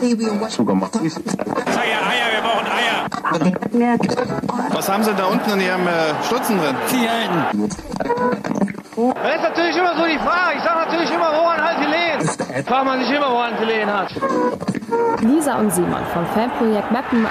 Eier, wir brauchen Eier. Was haben Sie da unten in Ihrem Stutzen drin? Zielhelden. Das ist natürlich immer so die Frage. Ich sage natürlich immer, woran halt gelegen. Fragt man nicht immer, woran gelegen hat. Lisa und Simon vom Fanprojekt Meppen.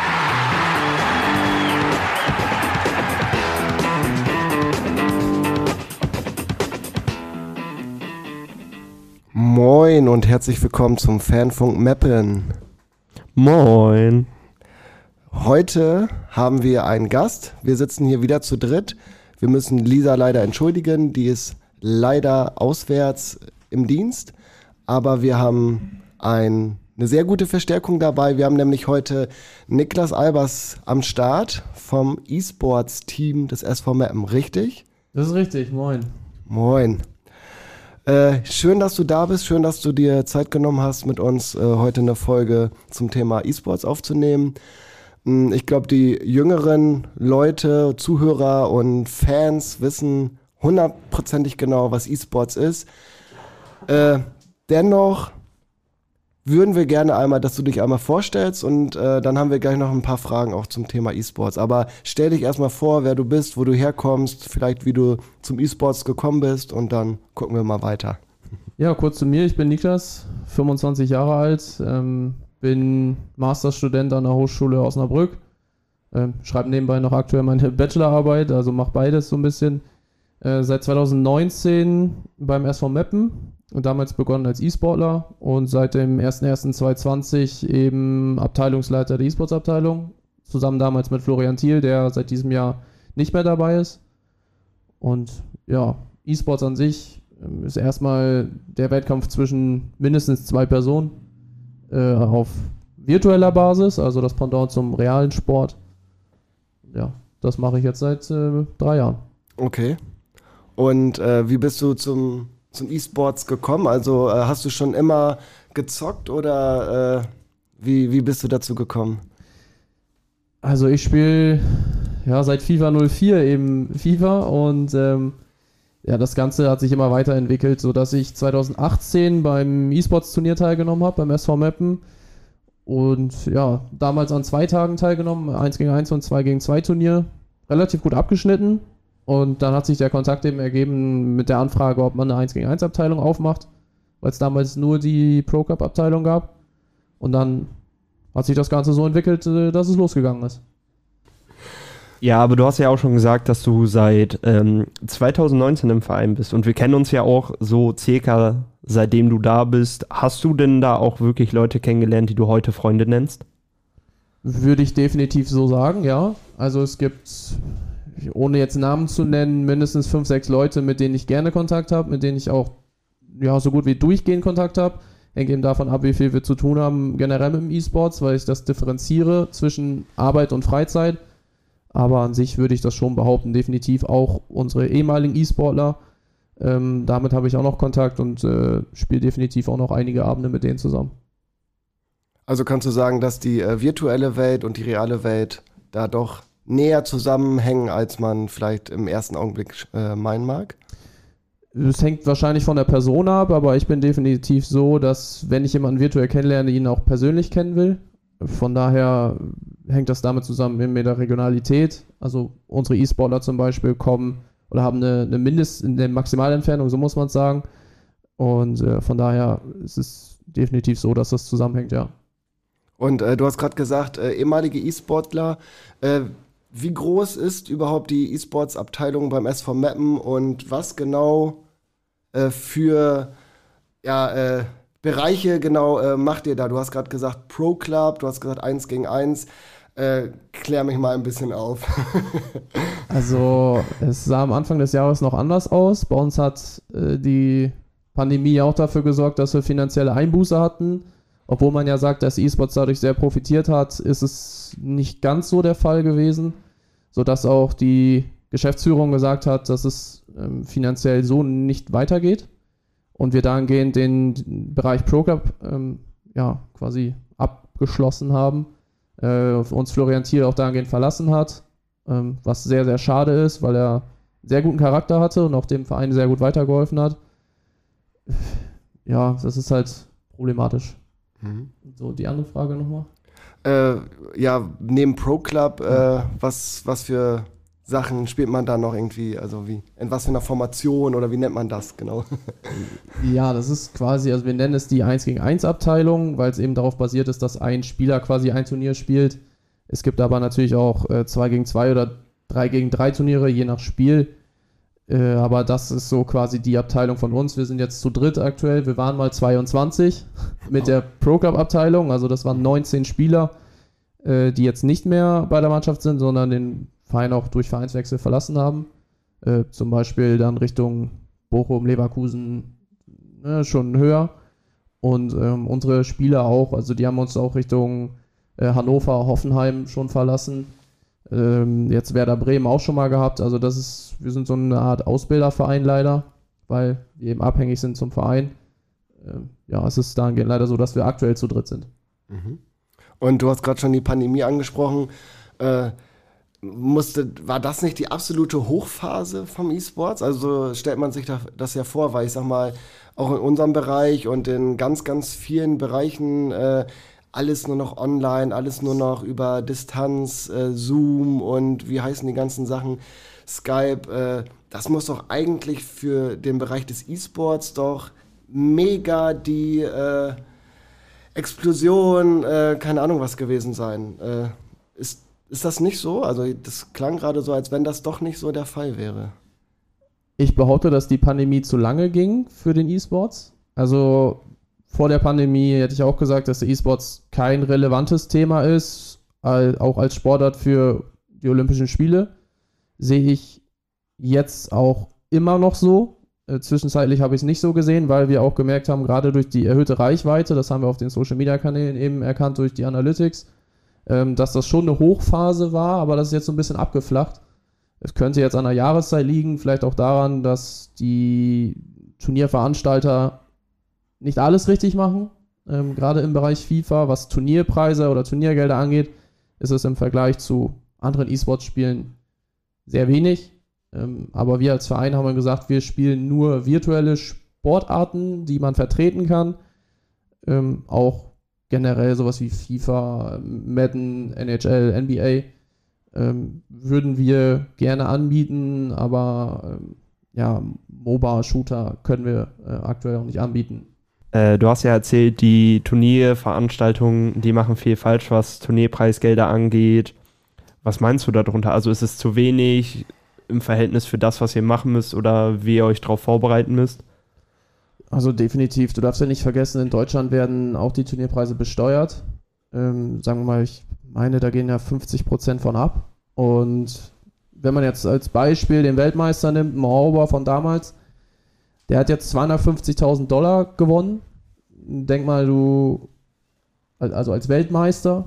Moin und herzlich willkommen zum Fanfunk Meppen. Moin. Heute haben wir einen Gast. Wir sitzen hier wieder zu dritt. Wir müssen Lisa leider entschuldigen. Die ist leider auswärts im Dienst. Aber wir haben eine sehr gute Verstärkung dabei. Wir haben nämlich heute Niklas Albers am Start vom E-Sports-Team des SV Meppen. Richtig? Das ist richtig. Moin. Moin. Schön, dass du da bist, schön, dass du dir Zeit genommen hast, mit uns heute eine Folge zum Thema E-Sports aufzunehmen. Ich glaube, die jüngeren Leute, Zuhörer und Fans wissen hundertprozentig genau, was E-Sports ist. Dennoch würden wir gerne einmal, dass du dich einmal vorstellst und dann haben wir gleich noch ein paar Fragen auch zum Thema E-Sports. Aber stell dich erstmal vor, wer du bist, wo du herkommst, vielleicht wie du zum E-Sports gekommen bist und dann gucken wir mal weiter. Ja, kurz zu mir. Ich bin Niklas, 25 Jahre alt, bin Masterstudent an der Hochschule Osnabrück, schreibe nebenbei noch aktuell meine Bachelorarbeit, also mache beides so ein bisschen. Seit 2019 beim SV Meppen und damals begonnen als E-Sportler und seit dem 01.01.2020 eben Abteilungsleiter der E-Sports-Abteilung, zusammen damals mit Florian Thiel, der seit diesem Jahr nicht mehr dabei ist. Und ja, E-Sports an sich ist erstmal der Wettkampf zwischen mindestens zwei Personen auf virtueller Basis, also das Pendant zum realen Sport. Ja, das mache ich jetzt seit 3 Jahren. Okay. Und wie bist du zum E-Sports gekommen? Also hast du schon immer gezockt oder wie bist du dazu gekommen? Also ich spiele ja seit FIFA 04 eben FIFA und ja, das Ganze hat sich immer weiterentwickelt, sodass ich 2018 beim E-Sports-Turnier teilgenommen habe, beim SV Meppen. Und ja, damals an 2 Tagen teilgenommen, 1 gegen 1 und 2 gegen 2 Turnier. Relativ gut abgeschnitten. Und dann hat sich der Kontakt eben ergeben mit der Anfrage, ob man eine 1 gegen 1 Abteilung aufmacht, weil es damals nur die Pro Cup Abteilung gab. Und dann hat sich das Ganze so entwickelt, dass es losgegangen ist. Ja, aber du hast ja auch schon gesagt, dass du seit 2019 im Verein bist und wir kennen uns ja auch so circa seitdem du da bist. Hast du denn da auch wirklich Leute kennengelernt, die du heute Freunde nennst? Würde ich definitiv so sagen, ja. Also es gibt, ohne jetzt Namen zu nennen, mindestens 5, 6 Leute, mit denen ich gerne Kontakt habe, mit denen ich auch ja, so gut wie durchgehend Kontakt habe. Hängt eben davon ab, wie viel wir zu tun haben generell mit dem E-Sports, weil ich das differenziere zwischen Arbeit und Freizeit. Aber an sich würde ich das schon behaupten, definitiv auch unsere ehemaligen E-Sportler. Damit habe ich auch noch Kontakt und spiele definitiv auch noch einige Abende mit denen zusammen. Also kannst du sagen, dass die virtuelle Welt und die reale Welt da doch näher zusammenhängen, als man vielleicht im ersten Augenblick meinen mag? Es hängt wahrscheinlich von der Person ab, aber ich bin definitiv so, dass wenn ich jemanden virtuell kennenlerne, ihn auch persönlich kennen will. Von daher hängt das damit zusammen mit der Regionalität. Also unsere E-Sportler zum Beispiel kommen oder haben eine Maximalentfernung, so muss man es sagen. Und von daher ist es definitiv so, dass das zusammenhängt, ja. Und du hast gerade gesagt, ehemalige E-Sportler. Wie groß ist überhaupt die E-Sports-Abteilung beim SV Meppen und was genau für Bereiche genau macht ihr da? Du hast gerade gesagt Pro Club, du hast gesagt 1 gegen 1. Klär mich mal ein bisschen auf. Also es sah am Anfang des Jahres noch anders aus. Bei uns hat die Pandemie auch dafür gesorgt, dass wir finanzielle Einbuße hatten. Obwohl man ja sagt, dass E-Sports dadurch sehr profitiert hat, ist es nicht ganz so der Fall gewesen, sodass auch die Geschäftsführung gesagt hat, dass es finanziell so nicht weitergeht und wir dahingehend den Bereich Pro Club quasi abgeschlossen haben, uns Florian Thiel auch dahingehend verlassen hat, was sehr, sehr schade ist, weil er einen sehr guten Charakter hatte und auch dem Verein sehr gut weitergeholfen hat. Ja, das ist halt problematisch. So, die andere Frage nochmal. Ja, neben Pro Club, was für Sachen spielt man da noch irgendwie, also in was für einer Formation oder wie nennt man das genau? Ja, das ist quasi, also wir nennen es die 1 gegen 1 Abteilung, weil es eben darauf basiert ist, dass ein Spieler quasi ein Turnier spielt. Es gibt aber natürlich auch 2 gegen 2 oder 3 gegen 3 Turniere, je nach Spiel. Aber das ist so quasi die Abteilung von uns. Wir sind jetzt zu dritt aktuell. Wir waren mal 22 mit der Pro Club Abteilung, also das waren 19 Spieler, die jetzt nicht mehr bei der Mannschaft sind, sondern den Verein auch durch Vereinswechsel verlassen haben. Zum Beispiel dann Richtung Bochum, Leverkusen, schon höher. Und unsere Spieler auch, also die haben uns auch Richtung Hannover, Hoffenheim schon verlassen. Jetzt Werder Bremen auch schon mal gehabt. Also wir sind so eine Art Ausbilderverein leider, weil wir eben abhängig sind zum Verein. Ja, es ist dahingehend leider so, dass wir aktuell zu dritt sind. Und du hast gerade schon die Pandemie angesprochen. War das nicht die absolute Hochphase vom E-Sports? Also stellt man sich das ja vor, weil ich sag mal, auch in unserem Bereich und in ganz, ganz vielen Bereichen alles nur noch online, alles nur noch über Distanz, Zoom und wie heißen die ganzen Sachen, Skype. Das muss doch eigentlich für den Bereich des E-Sports doch mega die Explosion, keine Ahnung was gewesen sein. Ist das nicht so? Also das klang gerade so, als wenn das doch nicht so der Fall wäre. Ich behaupte, dass die Pandemie zu lange ging für den E-Sports. Also vor der Pandemie hätte ich auch gesagt, dass der E-Sports kein relevantes Thema ist, auch als Sportart für die Olympischen Spiele. Sehe ich jetzt auch immer noch so. Zwischenzeitlich habe ich es nicht so gesehen, weil wir auch gemerkt haben, gerade durch die erhöhte Reichweite, das haben wir auf den Social-Media-Kanälen eben erkannt durch die Analytics, dass das schon eine Hochphase war, aber das ist jetzt so ein bisschen abgeflacht. Es könnte jetzt an der Jahreszeit liegen, vielleicht auch daran, dass die Turnierveranstalter nicht alles richtig machen. Gerade im Bereich FIFA, was Turnierpreise oder Turniergelder angeht, ist es im Vergleich zu anderen E-Sports-Spielen sehr wenig. Aber wir als Verein haben gesagt, wir spielen nur virtuelle Sportarten, die man vertreten kann. Auch generell sowas wie FIFA, Madden, NHL, NBA würden wir gerne anbieten, aber MOBA-Shooter können wir aktuell auch nicht anbieten. Du hast ja erzählt, die Turnierveranstaltungen, die machen viel falsch, was Turnierpreisgelder angeht. Was meinst du darunter? Also ist es zu wenig im Verhältnis für das, was ihr machen müsst oder wie ihr euch darauf vorbereiten müsst? Also definitiv. Du darfst ja nicht vergessen, in Deutschland werden auch die Turnierpreise besteuert. Sagen wir mal, ich meine, da gehen ja 50% von ab. Und wenn man jetzt als Beispiel den Weltmeister nimmt, Mauber von damals, der hat jetzt $250.000 gewonnen. Denk mal, also als Weltmeister,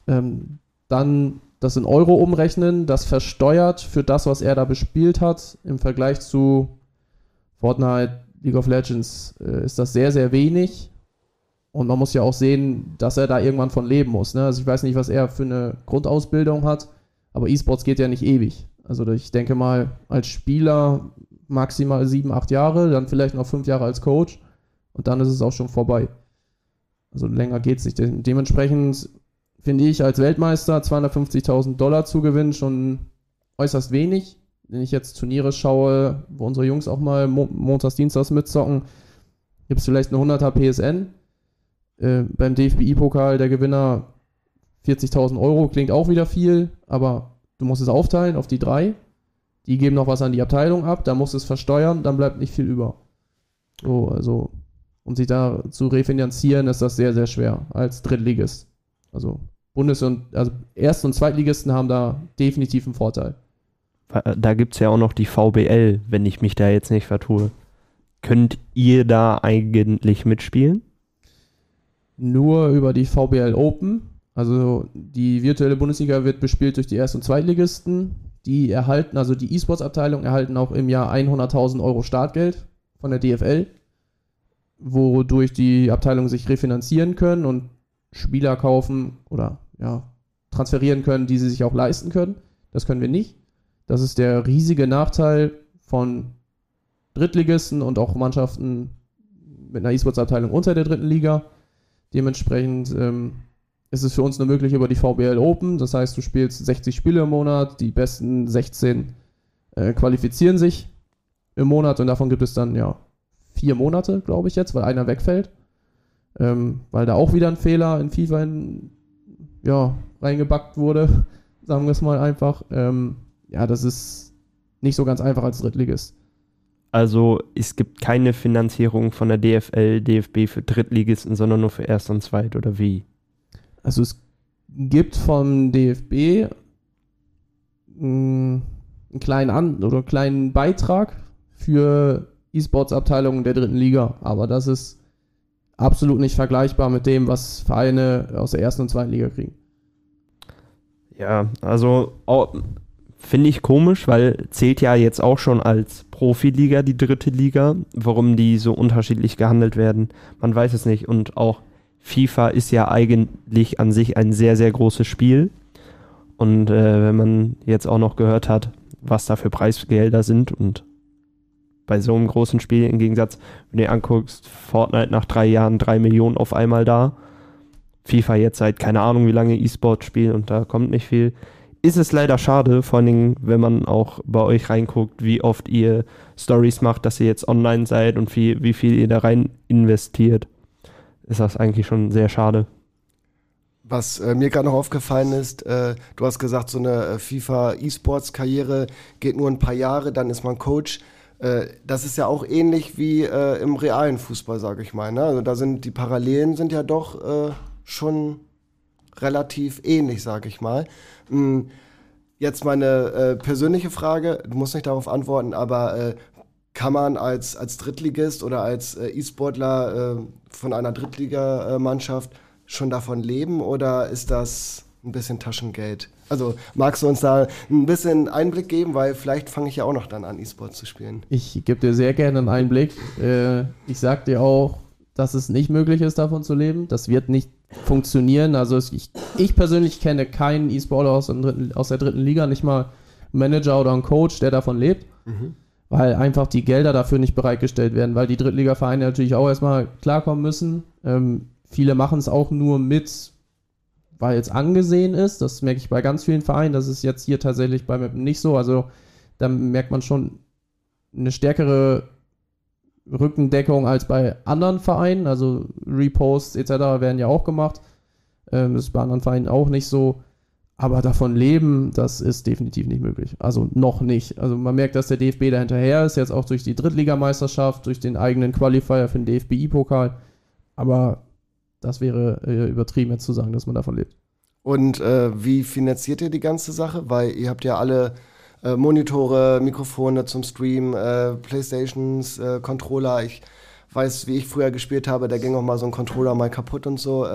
dann das in Euro umrechnen, das versteuert für das, was er da bespielt hat, im Vergleich zu Fortnite, League of Legends, ist das sehr, sehr wenig. Und man muss ja auch sehen, dass er da irgendwann von leben muss. Ne? Also ich weiß nicht, was er für eine Grundausbildung hat, aber E-Sports geht ja nicht ewig. Also ich denke mal, als Spieler maximal 7, 8 Jahre, dann vielleicht noch 5 Jahre als Coach und dann ist es auch schon vorbei. Also länger geht es nicht. Dementsprechend finde ich als Weltmeister $250.000 zu gewinnen schon äußerst wenig. Wenn ich jetzt Turniere schaue, wo unsere Jungs auch mal montags, dienstags mitzocken, gibt es vielleicht eine 100er PSN. Beim DFBI-Pokal der Gewinner 40.000 Euro, klingt auch wieder viel, aber du musst es aufteilen auf die 3. Die geben noch was an die Abteilung ab, da musst du es versteuern, dann bleibt nicht viel über. So, also, um sich da zu refinanzieren, ist das sehr, sehr schwer als Drittligist. Also Erst- und Zweitligisten haben da definitiv einen Vorteil. Da gibt es ja auch noch die VBL, wenn ich mich da jetzt nicht vertue. Könnt ihr da eigentlich mitspielen? Nur über die VBL Open. Also die virtuelle Bundesliga wird bespielt durch die Erst- und Zweitligisten. Die erhalten, also die E-Sports-Abteilung erhalten auch im Jahr 100.000 Euro Startgeld von der DFL, wodurch die Abteilungen sich refinanzieren können und Spieler kaufen oder transferieren können, die sie sich auch leisten können. Das können wir nicht. Das ist der riesige Nachteil von Drittligisten und auch Mannschaften mit einer E-Sports-Abteilung unter der dritten Liga. Dementsprechend ist es für uns nur möglich über die VBL Open. Das heißt, du spielst 60 Spiele im Monat, die besten 16 qualifizieren sich im Monat und davon gibt es dann 4 Monate, glaube ich jetzt, weil einer wegfällt. Weil da auch wieder ein Fehler in FIFA reingebackt wurde, sagen wir es mal einfach. Das ist nicht so ganz einfach als Drittligist. Also es gibt keine Finanzierung von der DFL, DFB für Drittligisten, sondern nur für Erst- und Zweit, oder wie? Also es gibt vom DFB einen kleinen Beitrag für E-Sports-Abteilungen der 3. Liga, aber das ist absolut nicht vergleichbar mit dem, was Vereine aus der 1. und 2. Liga kriegen. Ja, also finde ich komisch, weil zählt ja jetzt auch schon als Profiliga die 3. Liga. Warum die so unterschiedlich gehandelt werden, man weiß es nicht. Und auch FIFA ist ja eigentlich an sich ein sehr, sehr großes Spiel. Und wenn man jetzt auch noch gehört hat, was da für Preisgelder sind und bei so einem großen Spiel im Gegensatz, wenn du dir anguckst, Fortnite nach 3 Jahren 3 Millionen auf einmal da, FIFA jetzt seit keine Ahnung wie lange E-Sport spielt und da kommt nicht viel, ist es leider schade, vor allen Dingen, wenn man auch bei euch reinguckt, wie oft ihr Stories macht, dass ihr jetzt online seid und wie viel ihr da rein investiert, ist das eigentlich schon sehr schade. Was mir gerade noch aufgefallen ist, du hast gesagt, so eine FIFA-E-Sports-Karriere geht nur ein paar Jahre, dann ist man Coach. Das ist ja auch ähnlich wie im realen Fußball, sage ich mal. Ne? Also da sind die Parallelen sind ja doch schon relativ ähnlich, sage ich mal. Jetzt meine persönliche Frage, du musst nicht darauf antworten, aber kann man als Drittligist oder als E-Sportler von einer Drittligamannschaft schon davon leben oder ist das ein bisschen Taschengeld? Also magst du uns da ein bisschen Einblick geben, weil vielleicht fange ich ja auch noch dann an, E-Sport zu spielen. Ich gebe dir sehr gerne einen Einblick. Ich sag dir auch, dass es nicht möglich ist, davon zu leben. Das wird nicht funktionieren. Also ich persönlich kenne keinen E-Sportler aus der 3. Liga, nicht mal einen Manager oder einen Coach, der davon lebt, weil einfach die Gelder dafür nicht bereitgestellt werden, weil die Drittligavereine natürlich auch erstmal klarkommen müssen. Viele machen es auch nur mit, weil es angesehen ist. Das merke ich bei ganz vielen Vereinen. Das ist jetzt hier tatsächlich bei Meppen nicht so. Also da merkt man schon eine stärkere Rückendeckung als bei anderen Vereinen. Also Reposts etc. werden ja auch gemacht. Das ist bei anderen Vereinen auch nicht so. Aber davon leben, das ist definitiv nicht möglich. Also noch nicht. Also man merkt, dass der DFB da hinterher ist. Jetzt auch durch die Drittligameisterschaft, durch den eigenen Qualifier für den DFB-Pokal. Aber das wäre übertrieben jetzt zu sagen, dass man davon lebt. Und wie finanziert ihr die ganze Sache? Weil ihr habt ja alle Monitore, Mikrofone zum Stream, Playstations, Controller. Ich weiß, wie ich früher gespielt habe, da ging auch mal so ein Controller mal kaputt und so.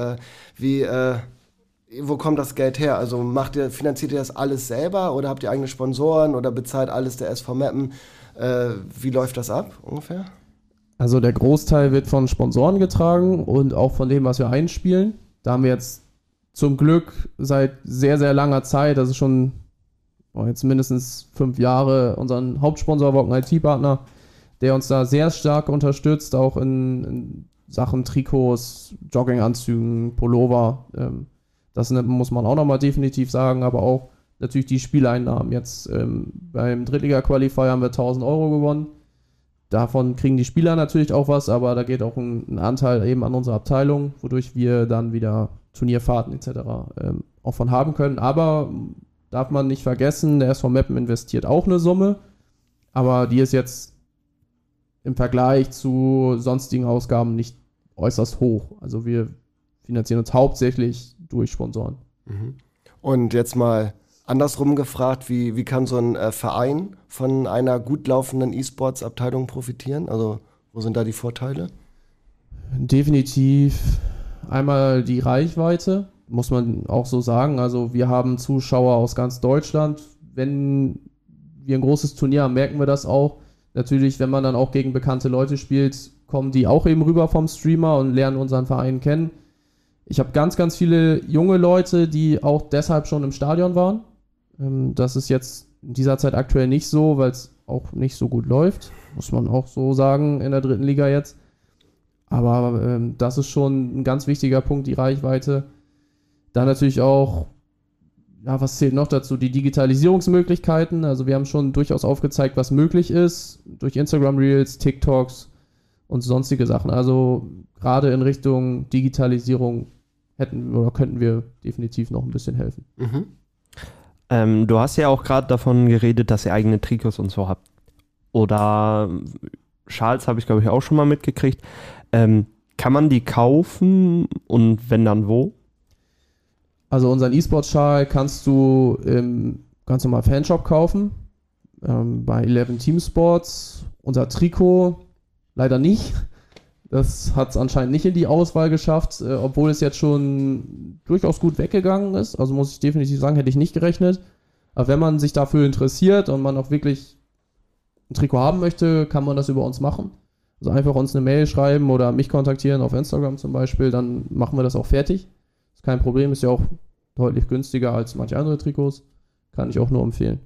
Wo kommt das Geld her? Also finanziert ihr das alles selber oder habt ihr eigene Sponsoren oder bezahlt alles der SV Meppen? Wie läuft das ab ungefähr? Also der Großteil wird von Sponsoren getragen und auch von dem, was wir einspielen. Da haben wir jetzt zum Glück seit sehr, sehr langer Zeit, das ist schon jetzt mindestens 5 Jahre, unseren Hauptsponsor Wocken IT-Partner, der uns da sehr stark unterstützt, auch in Sachen Trikots, Jogginganzügen, Pullover. Das muss man auch nochmal definitiv sagen, aber auch natürlich die Spieleinnahmen. Jetzt beim Drittliga-Qualifier haben wir 1.000 Euro gewonnen. Davon kriegen die Spieler natürlich auch was, aber da geht auch ein Anteil eben an unsere Abteilung, wodurch wir dann wieder Turnierfahrten etc. Auch von haben können. Aber darf man nicht vergessen, der SV Meppen investiert auch eine Summe, aber die ist jetzt im Vergleich zu sonstigen Ausgaben nicht äußerst hoch. Also wir finanzieren uns hauptsächlich durch Sponsoren. Und jetzt mal andersrum gefragt, wie kann so ein Verein von einer gut laufenden E-Sports-Abteilung profitieren? Also wo sind da die Vorteile? Definitiv einmal die Reichweite, muss man auch so sagen. Also wir haben Zuschauer aus ganz Deutschland. Wenn wir ein großes Turnier haben, merken wir das auch. Natürlich, wenn man dann auch gegen bekannte Leute spielt, kommen die auch eben rüber vom Streamer und lernen unseren Verein kennen. Ich habe ganz, ganz viele junge Leute, die auch deshalb schon im Stadion waren. Das ist jetzt in dieser Zeit aktuell nicht so, weil es auch nicht so gut läuft, muss man auch so sagen, in der 3. Liga jetzt. Aber das ist schon ein ganz wichtiger Punkt, die Reichweite. Dann natürlich auch, ja, was zählt noch dazu? Die Digitalisierungsmöglichkeiten. Also wir haben schon durchaus aufgezeigt, was möglich ist durch Instagram Reels, TikToks und sonstige Sachen. Also gerade in Richtung Digitalisierung könnten wir definitiv noch ein bisschen helfen. Du hast ja auch gerade davon geredet, dass ihr eigene Trikots und so habt. Oder Schals habe ich, glaube ich, auch schon mal mitgekriegt. Kann man die kaufen und wenn dann wo? Also unseren E-Sport-Schal kannst du im ganz normalen Fanshop kaufen. Bei 11 Team Sports. Unser Trikot leider nicht. Das hat es anscheinend nicht in die Auswahl geschafft, obwohl es jetzt schon durchaus gut weggegangen ist. Also muss ich definitiv sagen, hätte ich nicht gerechnet. Aber wenn man sich dafür interessiert und man auch wirklich ein Trikot haben möchte, kann man das über uns machen. Also einfach uns eine Mail schreiben oder mich kontaktieren auf Instagram zum Beispiel, dann machen wir das auch fertig. Ist kein Problem, ist ja auch deutlich günstiger als manche andere Trikots. Kann ich auch nur empfehlen.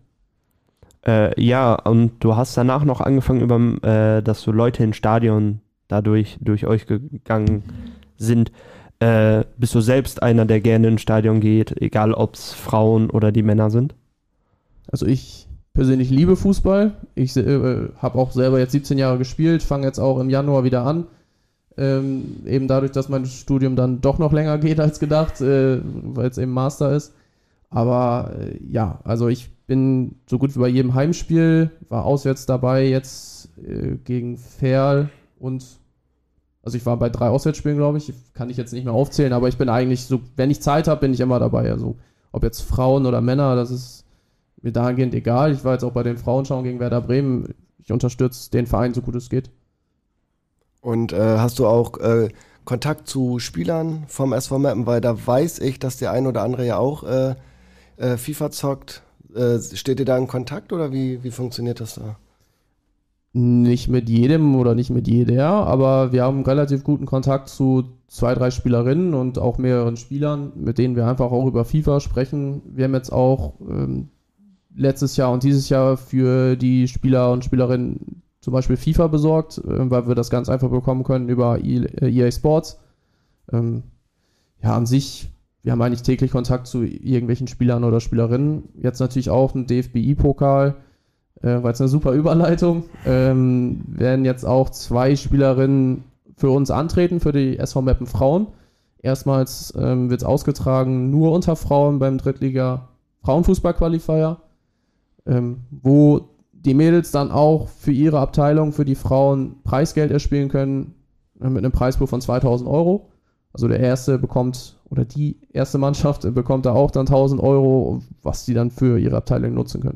Ja, und du hast danach noch angefangen, dass so Leute ins Stadion dadurch durch euch gegangen sind. Bist du selbst einer, der gerne ins Stadion geht, egal ob es Frauen oder die Männer sind? Also ich persönlich liebe Fußball. Ich habe auch selber jetzt 17 Jahre gespielt, fange jetzt auch im Januar wieder an. Eben dadurch, dass mein Studium dann doch noch länger geht als gedacht, weil es eben Master ist. Aber ja, also ich bin so gut wie bei jedem Heimspiel, war auswärts dabei jetzt gegen Verl und also ich war bei 3 Auswärtsspielen, glaube ich, kann ich jetzt nicht mehr aufzählen, aber ich bin eigentlich so, wenn ich Zeit habe, bin ich immer dabei. Also ob jetzt Frauen oder Männer, das ist mir dahingehend egal. Ich war jetzt auch bei den Frauenschauen gegen Werder Bremen. Ich unterstütze den Verein so gut es geht. Und hast du auch Kontakt zu Spielern vom SV Meppen? Weil da weiß ich, dass der ein oder andere ja auch FIFA zockt. Steht ihr da in Kontakt oder wie funktioniert das da? Nicht mit jedem oder nicht mit jeder, aber wir haben relativ guten Kontakt zu 2, 3 Spielerinnen und auch mehreren Spielern, mit denen wir einfach auch über FIFA sprechen. Wir haben jetzt auch letztes Jahr und dieses Jahr für die Spieler und Spielerinnen zum Beispiel FIFA besorgt, weil wir das ganz einfach bekommen können über EA Sports. Ja, an sich, wir haben eigentlich täglich Kontakt zu irgendwelchen Spielern oder Spielerinnen. Jetzt natürlich auch ein DFBI-Pokal, war jetzt eine super Überleitung. Werden jetzt auch 2 Spielerinnen für uns antreten, für die SV Meppen Frauen. Erstmals wird es ausgetragen nur unter Frauen beim Drittliga-Frauenfußball-Qualifier, wo die Mädels dann auch für ihre Abteilung, für die Frauen Preisgeld erspielen können, mit einem Preispool von 2.000 Euro. Also der erste bekommt, oder die erste Mannschaft bekommt da auch dann 1.000 Euro, was die dann für ihre Abteilung nutzen können.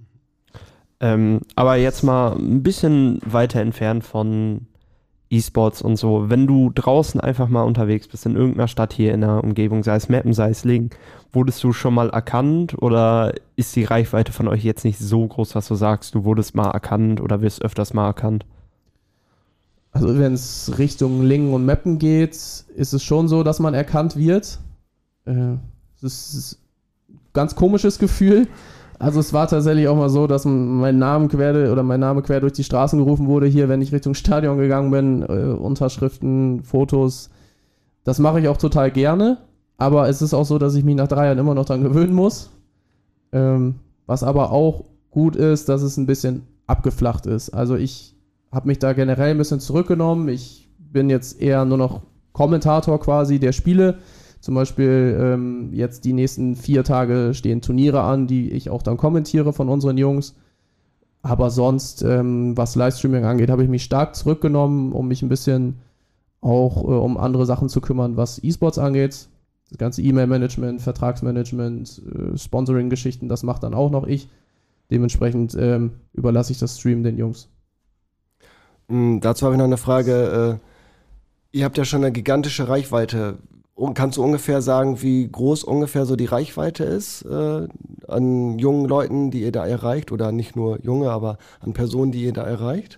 Aber jetzt mal ein bisschen weiter entfernt von E-Sports und so. Wenn du draußen einfach mal unterwegs bist, in irgendeiner Stadt hier in der Umgebung, sei es Meppen, sei es Lingen, wurdest du schon mal erkannt oder ist die Reichweite von euch jetzt nicht so groß, dass du sagst, du wurdest mal erkannt oder wirst öfters mal erkannt? Also wenn es Richtung Lingen und Meppen geht, ist es schon so, dass man erkannt wird. Es ist ein ganz komisches Gefühl. Also es war tatsächlich auch mal so, dass mein Name quer durch die Straßen gerufen wurde, hier, wenn ich Richtung Stadion gegangen bin, Unterschriften, Fotos. Das mache ich auch total gerne, aber es ist auch so, dass ich mich nach 3 Jahren immer noch dran gewöhnen muss. Was aber auch gut ist, dass es ein bisschen abgeflacht ist. Also ich habe mich da generell ein bisschen zurückgenommen. Ich bin jetzt eher nur noch Kommentator quasi der Spiele. Zum Beispiel jetzt die nächsten 4 Tage stehen Turniere an, die ich auch dann kommentiere von unseren Jungs. Aber sonst, was Livestreaming angeht, habe ich mich stark zurückgenommen, um mich ein bisschen auch um andere Sachen zu kümmern, was E-Sports angeht. Das ganze E-Mail-Management, Vertragsmanagement, Sponsoring-Geschichten, das macht dann auch noch ich. Dementsprechend überlasse ich das Stream den Jungs. Dazu habe ich noch eine Frage. Ihr habt ja schon eine gigantische Reichweite. Kannst du ungefähr sagen, wie groß ungefähr so die Reichweite ist an jungen Leuten, die ihr da erreicht? Oder nicht nur junge, aber an Personen, die ihr da erreicht?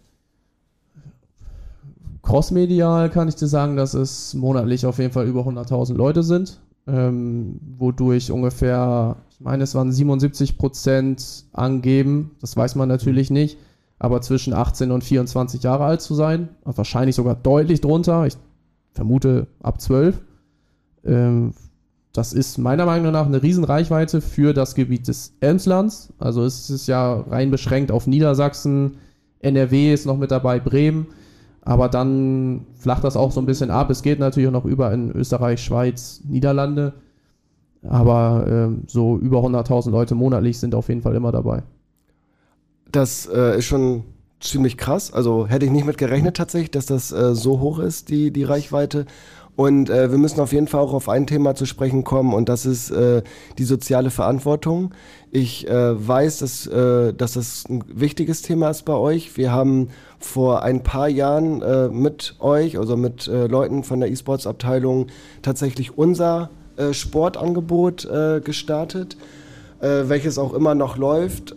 Crossmedial kann ich dir sagen, dass es monatlich auf jeden Fall über 100.000 Leute sind, wodurch ungefähr, ich meine, es waren 77% angeben. Das weiß man natürlich nicht. aber zwischen 18 und 24 Jahre alt zu sein, wahrscheinlich sogar deutlich drunter, ich vermute ab 12. Das ist meiner Meinung nach eine Riesenreichweite für das Gebiet des Emslands. Also es ist ja rein beschränkt auf Niedersachsen, NRW ist noch mit dabei, Bremen, aber dann flacht das auch so ein bisschen ab. Es geht natürlich auch noch über in Österreich, Schweiz, Niederlande, aber so über 100.000 Leute monatlich sind auf jeden Fall immer dabei. Das ist schon ziemlich krass. Also hätte ich nicht mit gerechnet tatsächlich, dass das so hoch ist, die Reichweite. Und wir müssen auf jeden Fall auch auf ein Thema zu sprechen kommen und das ist die soziale Verantwortung. Ich weiß, dass das ein wichtiges Thema ist bei euch. Wir haben vor ein paar Jahren mit euch, also mit Leuten von der E-Sports-Abteilung, tatsächlich unser Sportangebot gestartet, welches auch immer noch läuft.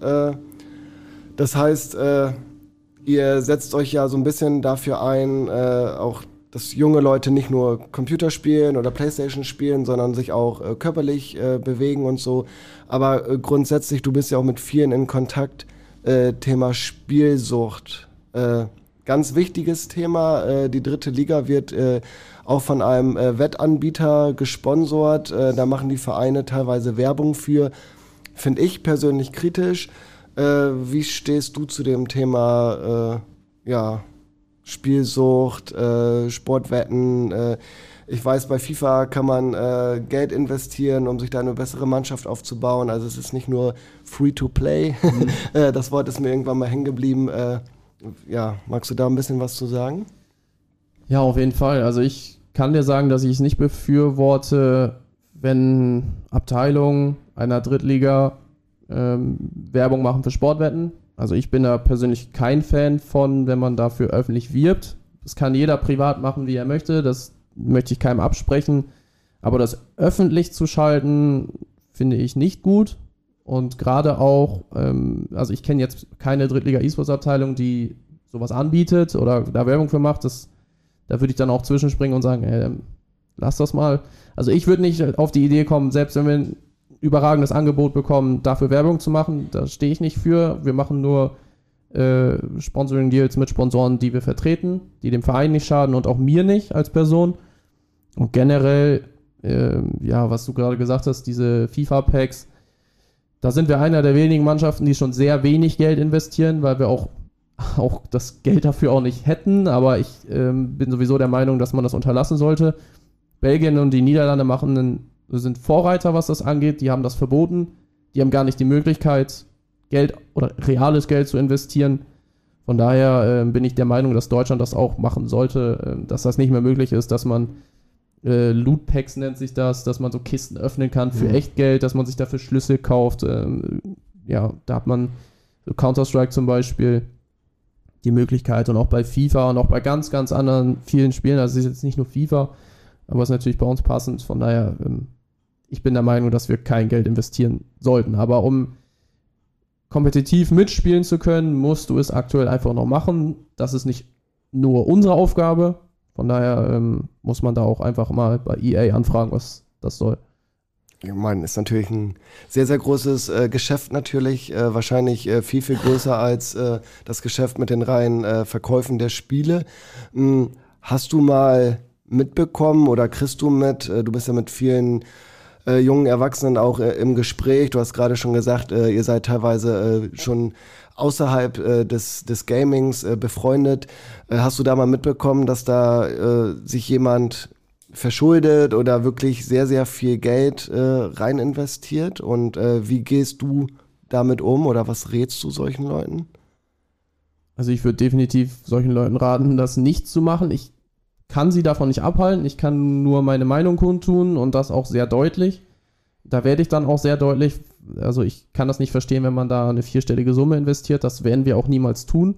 Das heißt, ihr setzt euch ja so ein bisschen dafür ein, auch dass junge Leute nicht nur Computer spielen oder Playstation spielen, sondern sich auch körperlich bewegen und so. Aber grundsätzlich, du bist ja auch mit vielen in Kontakt. Thema Spielsucht. Ganz wichtiges Thema. Die 3. Liga wird auch von einem Wettanbieter gesponsort. Da machen die Vereine teilweise Werbung für. Finde ich persönlich kritisch. Wie stehst du zu dem Thema, Spielsucht, Sportwetten? Ich weiß, bei FIFA kann man Geld investieren, um sich da eine bessere Mannschaft aufzubauen. Also es ist nicht nur Free-to-Play. Das Wort ist mir irgendwann mal hängen geblieben. Magst du da ein bisschen was zu sagen? Ja, auf jeden Fall. Also ich kann dir sagen, dass ich es nicht befürworte, wenn Abteilungen einer Drittliga Werbung machen für Sportwetten. Also ich bin da persönlich kein Fan von, wenn man dafür öffentlich wirbt. Das kann jeder privat machen, wie er möchte. Das möchte ich keinem absprechen. Aber das öffentlich zu schalten, finde ich nicht gut. Und gerade auch, also ich kenne jetzt keine Drittliga-E-Sports-Abteilung, die sowas anbietet oder da Werbung für macht. Da würde ich dann auch zwischenspringen und sagen, lass das mal. Also ich würde nicht auf die Idee kommen, selbst wenn wir ein überragendes Angebot bekommen, dafür Werbung zu machen. Da stehe ich nicht für. Wir machen nur Sponsoring-Deals mit Sponsoren, die wir vertreten, die dem Verein nicht schaden und auch mir nicht als Person. Und generell, was du gerade gesagt hast, diese FIFA-Packs, da sind wir einer der wenigen Mannschaften, die schon sehr wenig Geld investieren, weil wir auch das Geld dafür auch nicht hätten. Aber ich bin sowieso der Meinung, dass man das unterlassen sollte. Belgien und die Niederlande sind Vorreiter, was das angeht. Die haben das verboten. Die haben gar nicht die Möglichkeit, Geld oder reales Geld zu investieren. Von daher bin ich der Meinung, dass Deutschland das auch machen sollte, dass das nicht mehr möglich ist, dass man Loot Packs nennt sich das, dass man so Kisten öffnen kann für Echtgeld, dass man sich dafür Schlüssel kauft. Da hat man so Counter-Strike zum Beispiel die Möglichkeit und auch bei FIFA und auch bei ganz, ganz anderen vielen Spielen. Also es ist jetzt nicht nur FIFA, aber es ist natürlich bei uns passend. Von daher, ich bin der Meinung, dass wir kein Geld investieren sollten. Aber um kompetitiv mitspielen zu können, musst du es aktuell einfach noch machen. Das ist nicht nur unsere Aufgabe. Von daher muss man da auch einfach mal bei EA anfragen, was das soll. Ich meine, ist natürlich ein sehr, sehr großes Geschäft natürlich. Wahrscheinlich viel, viel größer als das Geschäft mit den reinen Verkäufen der Spiele. Hast du mal mitbekommen oder kriegst du mit, du bist ja mit vielen jungen Erwachsenen auch im Gespräch, du hast gerade schon gesagt, ihr seid teilweise schon außerhalb des Gamings befreundet. Hast du da mal mitbekommen, dass da sich jemand verschuldet oder wirklich sehr, sehr viel Geld rein investiert? Und wie gehst du damit um oder was rätst du solchen Leuten? Also ich würde definitiv solchen Leuten raten, das nicht zu machen. Ich kann sie davon nicht abhalten. Ich kann nur meine Meinung kundtun und das auch sehr deutlich. Da werde ich dann auch sehr deutlich, also ich kann das nicht verstehen, wenn man da eine 4-stellige Summe investiert. Das werden wir auch niemals tun.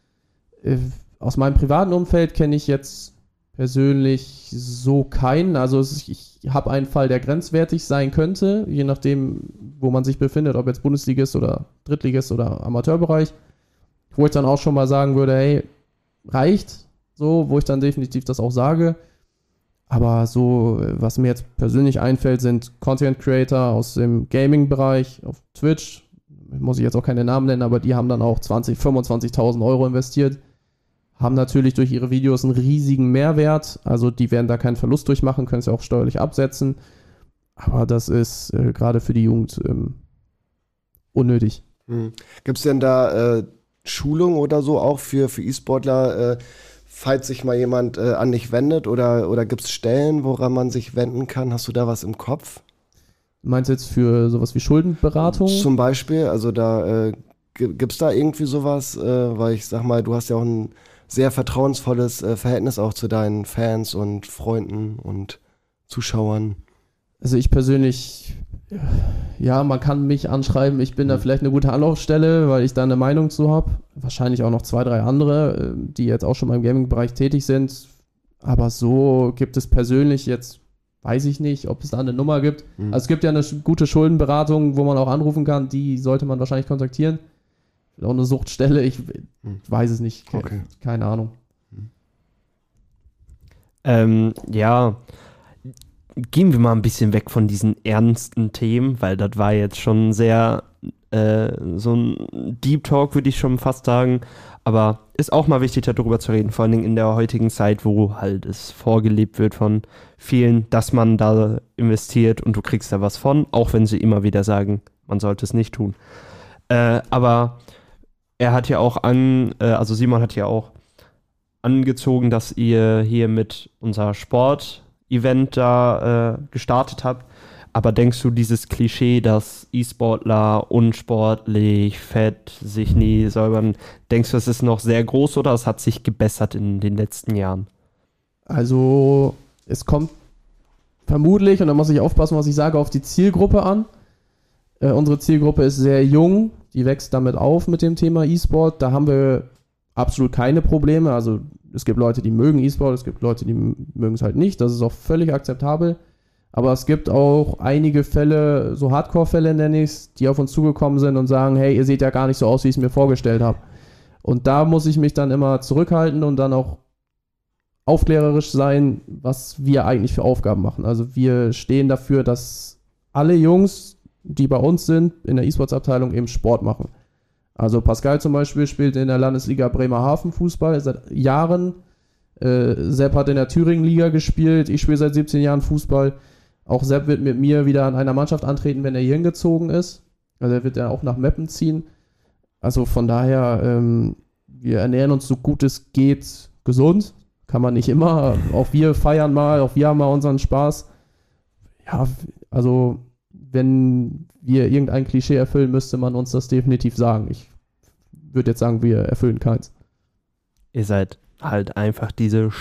Aus meinem privaten Umfeld kenne ich jetzt persönlich so keinen. Also ich habe einen Fall, der grenzwertig sein könnte, je nachdem, wo man sich befindet, ob jetzt Bundesligist oder Drittligist oder Amateurbereich, wo ich dann auch schon mal sagen würde, hey, reicht so, wo ich dann definitiv das auch sage. Aber so, was mir jetzt persönlich einfällt, sind Content Creator aus dem Gaming-Bereich auf Twitch, muss ich jetzt auch keine Namen nennen, aber die haben dann auch 20.000, 25.000 Euro investiert, haben natürlich durch ihre Videos einen riesigen Mehrwert, also die werden da keinen Verlust durchmachen, können es ja auch steuerlich absetzen, aber das ist gerade für die Jugend unnötig. Gibt es denn da Schulung oder so auch für E-Sportler, falls sich mal jemand an dich wendet oder gibt es Stellen, woran man sich wenden kann? Hast du da was im Kopf? Meinst du jetzt für sowas wie Schuldenberatung? Zum Beispiel, also da gibt es da irgendwie sowas, weil ich sag mal, du hast ja auch ein sehr vertrauensvolles Verhältnis auch zu deinen Fans und Freunden und Zuschauern. Also ich persönlich, ja, man kann mich anschreiben, ich bin da vielleicht eine gute Anlaufstelle, weil ich da eine Meinung zu habe. Wahrscheinlich auch noch 2, 3 andere, die jetzt auch schon mal im Gaming-Bereich tätig sind. Aber so gibt es persönlich jetzt, weiß ich nicht, ob es da eine Nummer gibt. Also es gibt ja eine gute Schuldenberatung, wo man auch anrufen kann, die sollte man wahrscheinlich kontaktieren. Auch eine Suchtstelle, ich weiß es nicht, keine Ahnung. Ja, gehen wir mal ein bisschen weg von diesen ernsten Themen, weil das war jetzt schon sehr so ein Deep Talk, würde ich schon fast sagen. Aber ist auch mal wichtig, darüber zu reden, vor allen Dingen in der heutigen Zeit, wo halt es vorgelebt wird von vielen, dass man da investiert und du kriegst da was von, auch wenn sie immer wieder sagen, man sollte es nicht tun. Aber er hat ja auch also Simon hat ja auch angezogen, dass ihr hier mit unser Sport-Event da gestartet habt. Aber denkst du, dieses Klischee, dass E-Sportler unsportlich, fett, sich nie säubern, denkst du, es ist noch sehr groß oder es hat sich gebessert in den letzten Jahren? Also es kommt vermutlich, und da muss ich aufpassen, was ich sage, auf die Zielgruppe an. Unsere Zielgruppe ist sehr jung, die wächst damit auf mit dem Thema E-Sport. Da haben wir absolut keine Probleme. Also es gibt Leute, die mögen E-Sport, es gibt Leute, die mögen es halt nicht. Das ist auch völlig akzeptabel. Aber es gibt auch einige Fälle, so Hardcore-Fälle nenne ich es, die auf uns zugekommen sind und sagen, hey, ihr seht ja gar nicht so aus, wie ich es mir vorgestellt habe. Und da muss ich mich dann immer zurückhalten und dann auch aufklärerisch sein, was wir eigentlich für Aufgaben machen. Also wir stehen dafür, dass alle Jungs, die bei uns sind, in der E-Sports-Abteilung eben Sport machen. Also Pascal zum Beispiel spielt in der Landesliga Bremerhaven Fußball seit Jahren. Sepp hat in der Thüringen-Liga gespielt, ich spiele seit 17 Jahren Fußball. Auch Sepp wird mit mir wieder an einer Mannschaft antreten, wenn er hier hingezogen ist. Also er wird ja auch nach Meppen ziehen. Also von daher, wir ernähren uns so gut es geht gesund. Kann man nicht immer. Auch wir feiern mal, auch wir haben mal unseren Spaß. Ja, also wenn wir irgendein Klischee erfüllen, müsste man uns das definitiv sagen. Ich würde jetzt sagen, wir erfüllen keins. Ihr seid halt einfach diese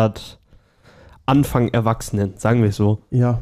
Standard-Anfang-Erwachsenen, sagen wir es so. Ja.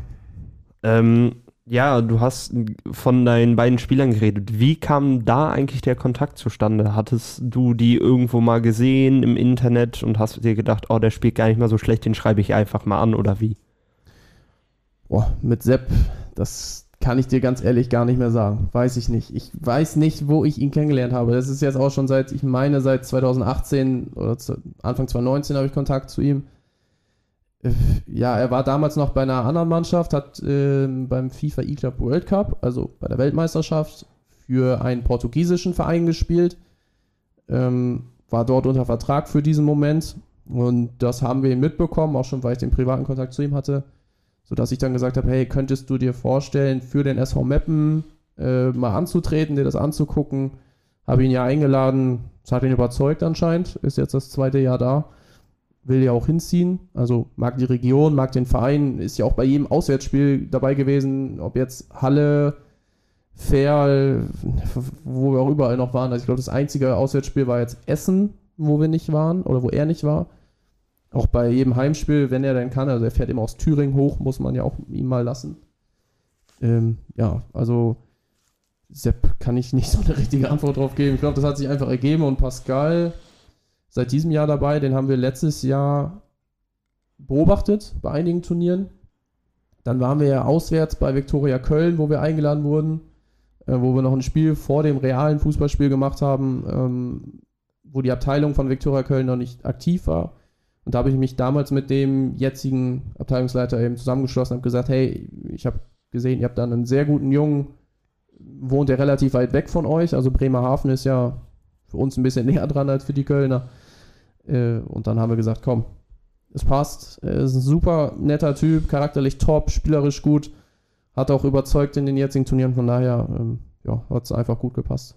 Ja, du hast von deinen beiden Spielern geredet. Wie kam da eigentlich der Kontakt zustande? Hattest du die irgendwo mal gesehen im Internet und hast dir gedacht, oh, der spielt gar nicht mal so schlecht, den schreibe ich einfach mal an oder wie? Boah, mit Sepp, das kann ich dir ganz ehrlich gar nicht mehr sagen. Weiß ich nicht. Ich weiß nicht, wo ich ihn kennengelernt habe. Das ist jetzt auch schon seit 2018 oder Anfang 2019 habe ich Kontakt zu ihm. Ja, er war damals noch bei einer anderen Mannschaft, hat beim FIFA E-Club World Cup, also bei der Weltmeisterschaft, für einen portugiesischen Verein gespielt. War dort unter Vertrag für diesen Moment. Und das haben wir mitbekommen, auch schon, weil ich den privaten Kontakt zu ihm hatte. Sodass ich dann gesagt habe, hey, könntest du dir vorstellen, für den SV Meppen mal anzutreten, dir das anzugucken? Habe ihn ja eingeladen, das hat ihn überzeugt anscheinend, ist jetzt das 2. Jahr da, will ja auch hinziehen, also mag die Region, mag den Verein, ist ja auch bei jedem Auswärtsspiel dabei gewesen, ob jetzt Halle, Ferl, wo wir auch überall noch waren. Also ich glaube, das einzige Auswärtsspiel war jetzt Essen, wo wir nicht waren oder wo er nicht war. Auch bei jedem Heimspiel, wenn er denn kann, also er fährt immer aus Thüringen hoch, muss man ja auch ihm mal lassen. Ja, also Sepp kann ich nicht so eine richtige Antwort drauf geben. Ich glaube, das hat sich einfach ergeben und Pascal seit diesem Jahr dabei, den haben wir letztes Jahr beobachtet bei einigen Turnieren. Dann waren wir ja auswärts bei Viktoria Köln, wo wir eingeladen wurden, wo wir noch ein Spiel vor dem realen Fußballspiel gemacht haben, wo die Abteilung von Viktoria Köln noch nicht aktiv war. Und da habe ich mich damals mit dem jetzigen Abteilungsleiter eben zusammengeschlossen und habe gesagt, hey, ich habe gesehen, ihr habt da einen sehr guten Jungen, wohnt er relativ weit weg von euch. Also Bremerhaven ist ja für uns ein bisschen näher dran als für die Kölner. Und dann haben wir gesagt, komm, es passt. Er ist ein super netter Typ, charakterlich top, spielerisch gut. Hat auch überzeugt in den jetzigen Turnieren. Von daher hat es einfach gut gepasst.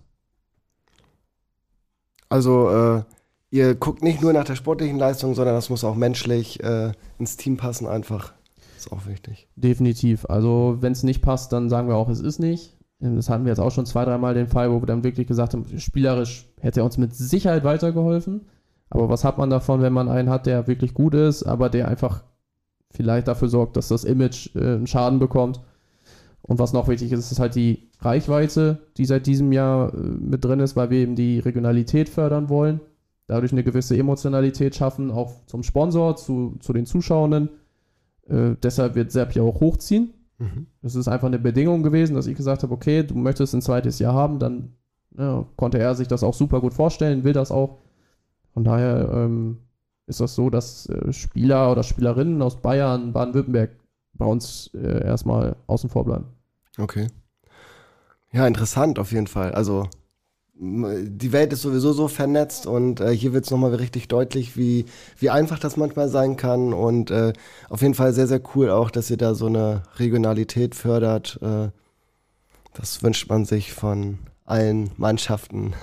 Also ihr guckt nicht nur nach der sportlichen Leistung, sondern das muss auch menschlich ins Team passen einfach. Ist auch wichtig. Definitiv. Also wenn es nicht passt, dann sagen wir auch, es ist nicht. Das hatten wir jetzt auch schon 2-3 Mal den Fall, wo wir dann wirklich gesagt haben, spielerisch hätte er uns mit Sicherheit weitergeholfen. Aber was hat man davon, wenn man einen hat, der wirklich gut ist, aber der einfach vielleicht dafür sorgt, dass das Image einen Schaden bekommt. Und was noch wichtig ist, ist halt die Reichweite, die seit diesem Jahr mit drin ist, weil wir eben die Regionalität fördern wollen. Dadurch eine gewisse Emotionalität schaffen, auch zum Sponsor, zu den Zuschauenden. Deshalb wird Sepp ja auch hochziehen. Das ist einfach eine Bedingung gewesen, dass ich gesagt habe, okay, du möchtest ein zweites Jahr haben, dann konnte er sich das auch super gut vorstellen, will das auch. Von daher ist das so, dass Spieler oder Spielerinnen aus Bayern, Baden-Württemberg bei uns erstmal außen vor bleiben. Okay. Ja, interessant auf jeden Fall. Also die Welt ist sowieso so vernetzt und hier wird es nochmal richtig deutlich, wie einfach das manchmal sein kann und auf jeden Fall sehr, sehr cool auch, dass ihr da so eine Regionalität fördert. Das wünscht man sich von allen Mannschaften.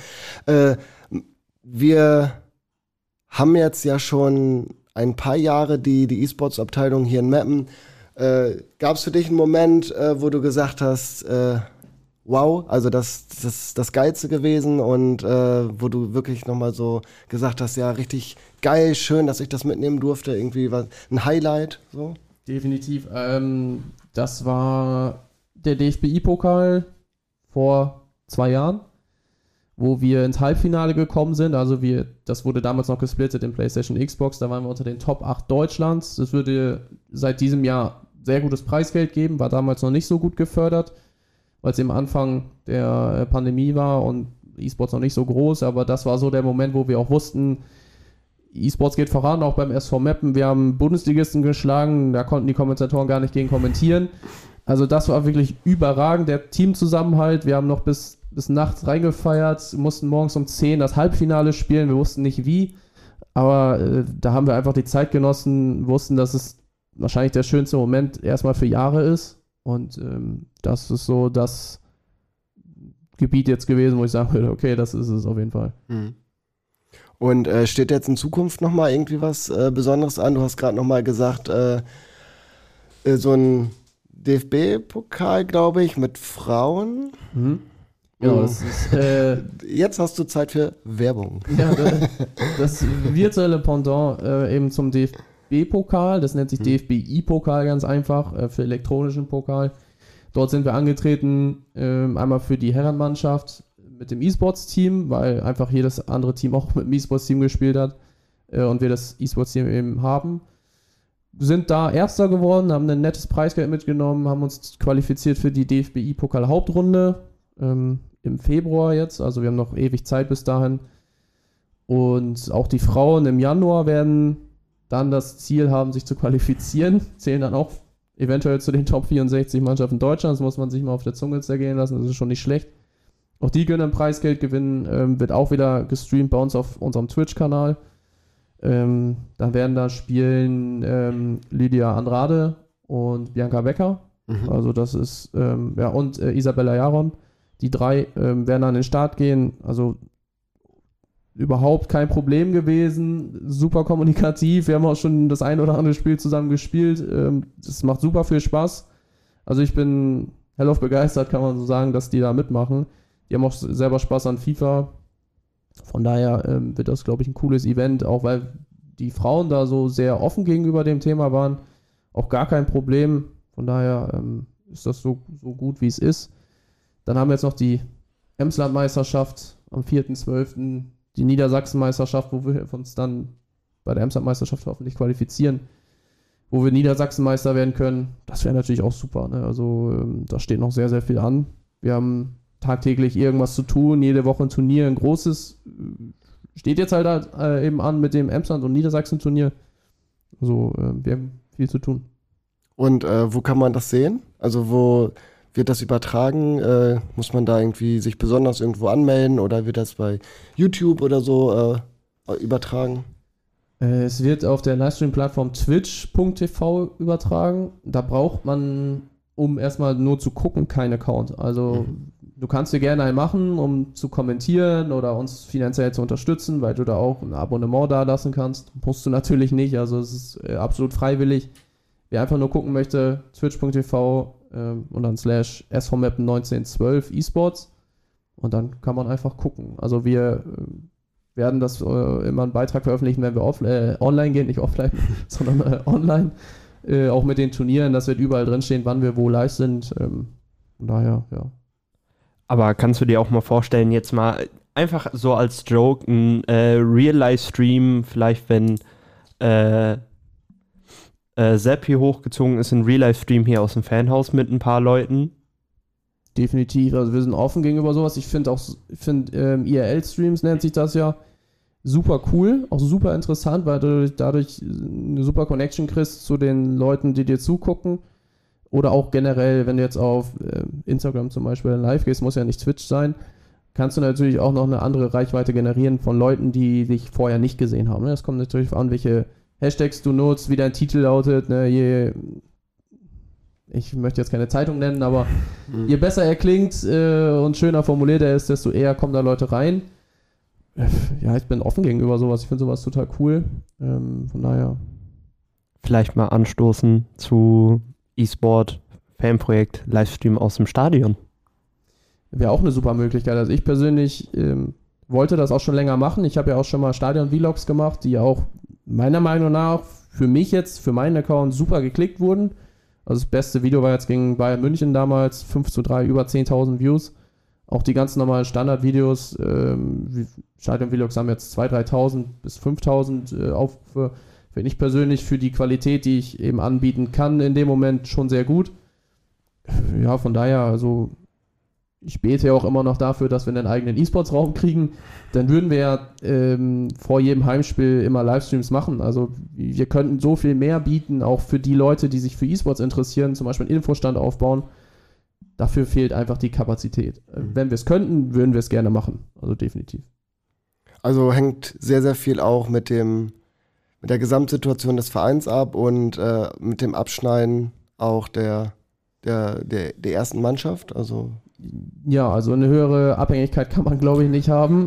Wir haben jetzt ja schon ein paar Jahre die E-Sports-Abteilung hier in Meppen. Gab es für dich einen Moment, wo du gesagt hast, wow, also das ist das Geilste gewesen und wo du wirklich nochmal so gesagt hast, ja, richtig geil, schön, dass ich das mitnehmen durfte, irgendwie war ein Highlight, so? Definitiv. Das war der DFBI-Pokal vor 2 Jahren, wo wir ins Halbfinale gekommen sind. Also das wurde damals noch gesplittet in PlayStation Xbox, da waren wir unter den Top 8 Deutschlands. Das würde seit diesem Jahr sehr gutes Preisgeld geben, war damals noch nicht so gut gefördert, weil es im Anfang der Pandemie war und E-Sports noch nicht so groß, aber das war so der Moment, wo wir auch wussten, E-Sports geht voran, auch beim SV Meppen. Wir haben Bundesligisten geschlagen, da konnten die Kommentatoren gar nicht gegen kommentieren. Also das war wirklich überragend, der Teamzusammenhalt. Wir haben noch bis nachts reingefeiert, mussten morgens um 10 das Halbfinale spielen, wir wussten nicht wie, aber da haben wir einfach die Zeit genossen, wussten, dass es wahrscheinlich der schönste Moment erstmal für Jahre ist. Und das ist so das Gebiet jetzt gewesen, wo ich sagen würde, okay, das ist es auf jeden Fall. Und steht jetzt in Zukunft nochmal irgendwie was Besonderes an? Du hast gerade nochmal gesagt, so ein DFB-Pokal, glaube ich, mit Frauen. Ja, das ist, jetzt hast du Zeit für Werbung. Ja, das virtuelle Pendant eben zum DFB-Pokal, das nennt sich DFBI-Pokal ganz einfach, für elektronischen Pokal. Dort sind wir angetreten, einmal für die Herrenmannschaft mit dem E-Sports-Team, weil einfach jedes andere Team auch mit dem E-Sports-Team gespielt hat und wir das E-Sports-Team eben haben. Sind da Erster geworden, haben ein nettes Preisgeld mitgenommen, haben uns qualifiziert für die DFBI-Pokal-Hauptrunde im Februar jetzt, also wir haben noch ewig Zeit bis dahin. Und auch die Frauen im Januar werden dann das Ziel haben, sich zu qualifizieren, zählen dann auch eventuell zu den Top 64 Mannschaften Deutschlands, muss man sich mal auf der Zunge zergehen lassen, das ist schon nicht schlecht. Auch die können ein Preisgeld gewinnen, wird auch wieder gestreamt bei uns auf unserem Twitch-Kanal. Dann werden da spielen Lydia Andrade und Bianca Becker, also das ist, und Isabella Jaron. Die 3 werden dann in den Start gehen, also überhaupt kein Problem gewesen, super kommunikativ, wir haben auch schon das ein oder andere Spiel zusammen gespielt, das macht super viel Spaß, also ich bin hellauf begeistert, kann man so sagen, dass die da mitmachen, die haben auch selber Spaß an FIFA, von daher wird das, glaube ich, ein cooles Event, auch weil die Frauen da so sehr offen gegenüber dem Thema waren, auch gar kein Problem, von daher ist das so gut, wie es ist. Dann haben wir jetzt noch die Emsland-Meisterschaft am 4.12., die Niedersachsen-Meisterschaft, wo wir uns dann bei der Emsland-Meisterschaft hoffentlich qualifizieren, wo wir Niedersachsen-Meister werden können. Das wäre natürlich auch super, ne? Also da steht noch sehr, sehr viel an. Wir haben tagtäglich irgendwas zu tun, jede Woche ein Turnier, ein großes, steht jetzt halt eben an mit dem Emsland- und Niedersachsen-Turnier. Also wir haben viel zu tun. Und wo kann man das sehen? Also wird das übertragen? Muss man da irgendwie sich besonders irgendwo anmelden oder wird das bei YouTube oder so übertragen? Es wird auf der Livestream-Plattform twitch.tv übertragen. Da braucht man, um erstmal nur zu gucken, keinen Account. Also du kannst dir gerne einen machen, um zu kommentieren oder uns finanziell zu unterstützen, weil du da auch ein Abonnement da lassen kannst. Musst du natürlich nicht, also es ist absolut freiwillig. Wer einfach nur gucken möchte, twitch.tv und dann /svmappen1912 eSports und dann kann man einfach gucken. Also wir werden das immer einen Beitrag veröffentlichen, wenn wir online gehen, nicht offline, sondern online. Auch mit den Turnieren, das wird überall drinstehen, wann wir wo live sind. Von daher, ja. Aber kannst du dir auch mal vorstellen, jetzt mal einfach so als Joke, ein Real-Life-Stream, vielleicht wenn Sepp hier hochgezogen ist, ein Real-Life-Stream hier aus dem Fanhaus mit ein paar Leuten? Definitiv, also wir sind offen gegenüber sowas. Ich finde IRL-Streams nennt sich das ja, super cool, auch super interessant, weil du dadurch eine super Connection kriegst zu den Leuten, die dir zugucken. Oder auch generell, wenn du jetzt auf Instagram zum Beispiel live gehst, muss ja nicht Twitch sein, kannst du natürlich auch noch eine andere Reichweite generieren von Leuten, die dich vorher nicht gesehen haben. Es kommt natürlich an, welche Hashtags du nutzt, wie dein Titel lautet. Ich möchte jetzt keine Zeitung nennen, aber je besser er klingt und schöner formuliert er ist, desto eher kommen da Leute rein. Ja, ich bin offen gegenüber sowas. Ich finde sowas total cool. Von daher. Vielleicht mal anstoßen zu E-Sport, Fanprojekt, Livestream aus dem Stadion. Wäre auch eine super Möglichkeit. Also ich persönlich wollte das auch schon länger machen. Ich habe ja auch schon mal Stadion-Vlogs gemacht, die auch meiner Meinung nach für mich jetzt, für meinen Account super geklickt wurden. Also das beste Video war jetzt gegen Bayern München damals, 5:3, über 10.000 Views. Auch die ganz normalen Standardvideos, Stadion-Vlogs haben jetzt 2.000, 3.000 bis 5.000 Aufrufe. Finde ich persönlich für die Qualität, die ich eben anbieten kann, in dem Moment schon sehr gut. Ja, von daher, also ich bete ja auch immer noch dafür, dass wir einen eigenen E-Sports-Raum kriegen. Dann würden wir ja vor jedem Heimspiel immer Livestreams machen. Also wir könnten so viel mehr bieten, auch für die Leute, die sich für E-Sports interessieren, zum Beispiel einen Infostand aufbauen. Dafür fehlt einfach die Kapazität. Wenn wir es könnten, würden wir es gerne machen. Also definitiv. Also hängt sehr, sehr viel auch mit der Gesamtsituation des Vereins ab und mit dem Abschneiden auch der ersten Mannschaft. Also ja, also eine höhere Abhängigkeit kann man, glaube ich, nicht haben.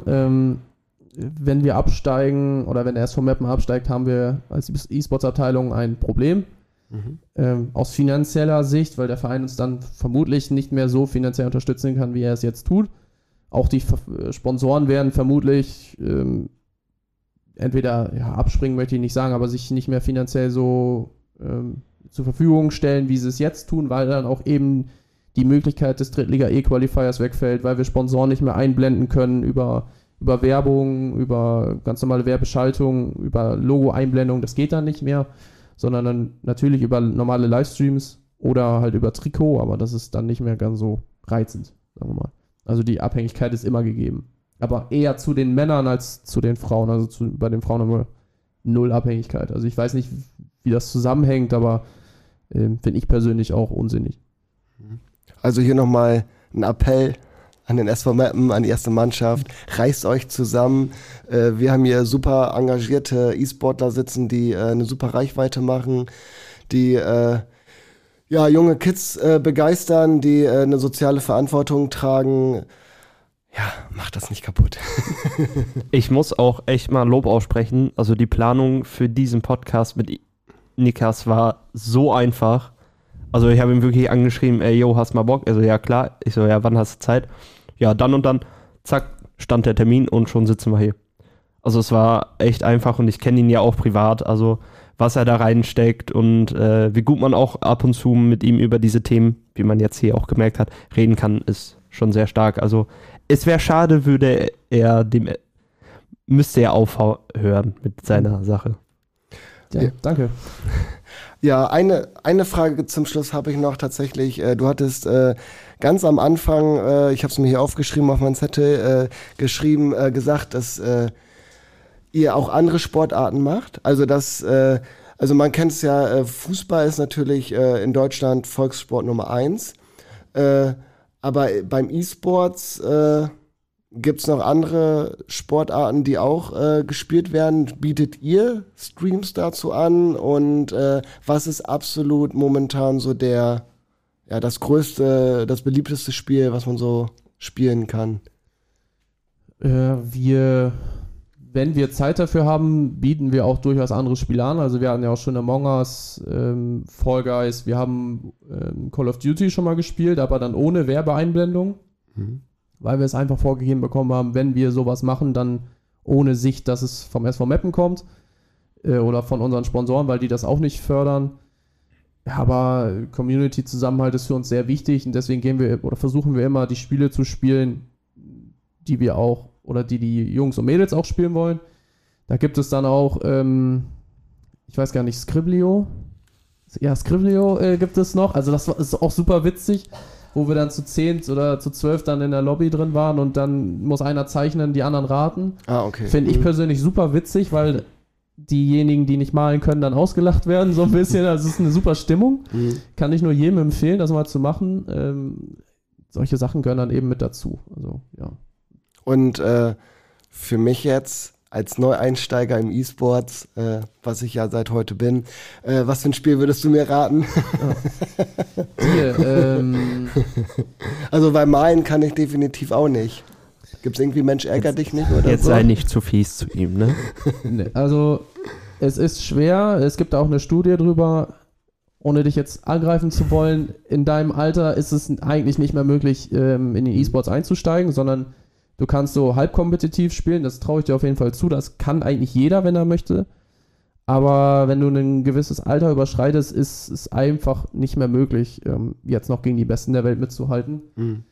Wenn wir absteigen oder wenn der SV Meppen absteigt, haben wir als E-Sports-Abteilung ein Problem. Aus finanzieller Sicht, weil der Verein uns dann vermutlich nicht mehr so finanziell unterstützen kann, wie er es jetzt tut. Auch die Sponsoren werden vermutlich entweder abspringen, möchte ich nicht sagen, aber sich nicht mehr finanziell so zur Verfügung stellen, wie sie es jetzt tun, weil dann auch eben die Möglichkeit des Drittliga-E-Qualifiers wegfällt, weil wir Sponsoren nicht mehr einblenden können über Werbung, über ganz normale Werbeschaltung, über Logo-Einblendung, das geht dann nicht mehr, sondern dann natürlich über normale Livestreams oder halt über Trikot, aber das ist dann nicht mehr ganz so reizend, sagen wir mal. Also die Abhängigkeit ist immer gegeben. Aber eher zu den Männern als zu den Frauen. Also bei den Frauen haben wir null Abhängigkeit. Also ich weiß nicht, wie das zusammenhängt, aber finde ich persönlich auch unsinnig. Also hier nochmal ein Appell an den SV Meppen, an die erste Mannschaft. Reißt euch zusammen. Wir haben hier super engagierte E-Sportler sitzen, die eine super Reichweite machen, die junge Kids begeistern, die eine soziale Verantwortung tragen. Ja, macht das nicht kaputt. Ich muss auch echt mal Lob aussprechen. Also die Planung für diesen Podcast mit Nikas war so einfach. Also ich habe ihn wirklich angeschrieben, ey, yo, hast mal Bock? Also ja, klar. Ich so, ja, wann hast du Zeit? Ja, dann und dann. Zack, stand der Termin und schon sitzen wir hier. Also es war echt einfach und ich kenne ihn ja auch privat. Also was er da reinsteckt und wie gut man auch ab und zu mit ihm über diese Themen, wie man jetzt hier auch gemerkt hat, reden kann, ist schon sehr stark. Also es wäre schade, müsste er aufhören mit seiner Sache. Ja, danke. Ja, eine Frage zum Schluss habe ich noch tatsächlich. Du hattest ganz am Anfang, ich habe es mir hier aufgeschrieben auf meinen Zettel, gesagt, dass ihr auch andere Sportarten macht. Also also man kennt es ja, Fußball ist natürlich in Deutschland Volkssport Nummer 1. Aber beim E-Sports gibt es noch andere Sportarten, die auch gespielt werden. Bietet ihr Streams dazu an? Und was ist absolut momentan so das größte, das beliebteste Spiel, was man so spielen kann? Wenn wir Zeit dafür haben, bieten wir auch durchaus andere Spiele an. Also wir hatten ja auch schon Among Us, Fall Guys, wir haben Call of Duty schon mal gespielt, aber dann ohne Werbeeinblendung, weil wir es einfach vorgegeben bekommen haben, wenn wir sowas machen, dann ohne Sicht, dass es vom SV Meppen kommt oder von unseren Sponsoren, weil die das auch nicht fördern. Ja, aber Community-Zusammenhalt ist für uns sehr wichtig und deswegen versuchen wir immer, die Spiele zu spielen, die wir auch oder die Jungs und Mädels auch spielen wollen. Da gibt es dann auch, ich weiß gar nicht, Skriblio. Ja, Skriblio gibt es noch. Also das ist auch super witzig, wo wir dann zu 10 oder zu 12 dann in der Lobby drin waren und dann muss einer zeichnen, die anderen raten. Okay. Finde ich persönlich super witzig, weil diejenigen, die nicht malen können, dann ausgelacht werden, so ein bisschen. Also es ist eine super Stimmung. Kann ich nur jedem empfehlen, das mal zu machen. Solche Sachen gehören dann eben mit dazu. Also, ja. Und für mich jetzt als Neueinsteiger im E-Sports, was ich ja seit heute bin, was für ein Spiel würdest du mir raten? Also bei Malen kann ich definitiv auch nicht. Gibt es irgendwie Mensch ärger dich nicht oder jetzt so? sei nicht zu fies zu ihm, ne? Nee, also es ist schwer, es gibt auch eine Studie drüber, ohne dich jetzt angreifen zu wollen, in deinem Alter ist es eigentlich nicht mehr möglich, in den E-Sports einzusteigen, sondern du kannst so halb kompetitiv spielen, das traue ich dir auf jeden Fall zu, das kann eigentlich jeder, wenn er möchte, aber wenn du ein gewisses Alter überschreitest, ist es einfach nicht mehr möglich, jetzt noch gegen die Besten der Welt mitzuhalten.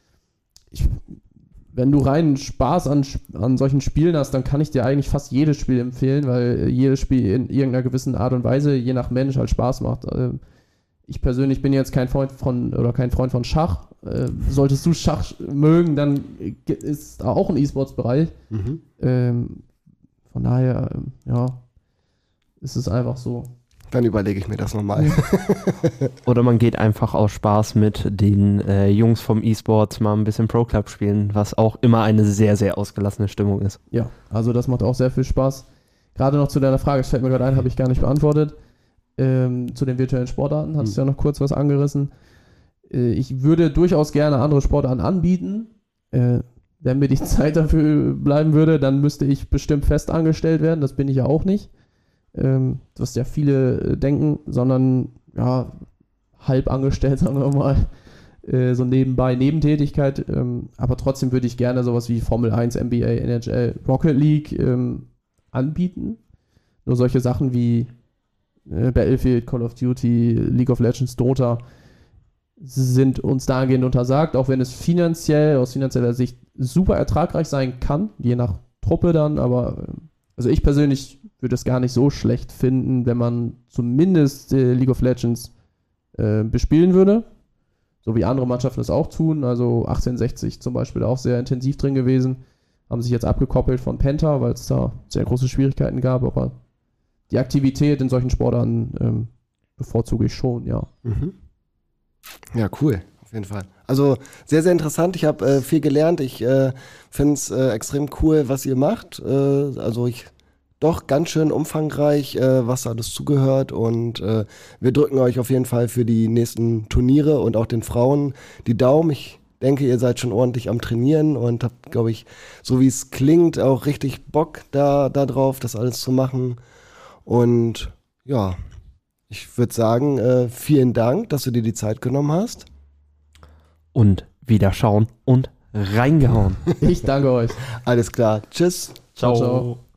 Wenn du reinen Spaß an solchen Spielen hast, dann kann ich dir eigentlich fast jedes Spiel empfehlen, weil jedes Spiel in irgendeiner gewissen Art und Weise, je nach Mensch, halt Spaß macht. Ich persönlich bin jetzt kein Freund von Schach. Solltest du Schach mögen, dann ist da auch ein E-Sports-Bereich. Von daher, ist es einfach so. Dann überlege ich mir das nochmal. Oder man geht einfach aus Spaß mit den Jungs vom E-Sports mal ein bisschen Pro Club spielen, was auch immer eine sehr, sehr ausgelassene Stimmung ist. Ja, also das macht auch sehr viel Spaß. Gerade noch zu deiner Frage, es fällt mir gerade ein, habe ich gar nicht beantwortet. Zu den virtuellen Sportarten, hattest du ja noch kurz was angerissen. Ich würde durchaus gerne andere Sportarten anbieten. Wenn mir die Zeit dafür bleiben würde, dann müsste ich bestimmt fest angestellt werden. Das bin ich ja auch nicht. Was ja viele denken, sondern ja, halb angestellt, sagen wir mal, so nebenbei, Nebentätigkeit, aber trotzdem würde ich gerne sowas wie Formel 1, NBA, NHL, Rocket League anbieten. Nur solche Sachen wie Battlefield, Call of Duty, League of Legends, Dota sind uns dahingehend untersagt, auch wenn es aus finanzieller Sicht super ertragreich sein kann, je nach Truppe dann, aber also ich persönlich würde es gar nicht so schlecht finden, wenn man zumindest League of Legends bespielen würde, so wie andere Mannschaften es auch tun, also 1860 zum Beispiel auch sehr intensiv drin gewesen, haben sich jetzt abgekoppelt von Penta, weil es da sehr große Schwierigkeiten gab, aber die Aktivität in solchen Sportarten bevorzuge ich schon, ja. Ja, cool, auf jeden Fall. Also sehr, sehr interessant. Ich habe viel gelernt. Ich finde es extrem cool, was ihr macht. Doch ganz schön umfangreich, was da alles zugehört. Und wir drücken euch auf jeden Fall für die nächsten Turniere und auch den Frauen die Daumen. Ich denke, ihr seid schon ordentlich am Trainieren und habt, glaube ich, so wie es klingt, auch richtig Bock da drauf, das alles zu machen. Und ja, ich würde sagen, vielen Dank, dass du dir die Zeit genommen hast. Und wieder schauen und reingehauen. Ich danke euch. Alles klar. Tschüss. Ciao. Ciao.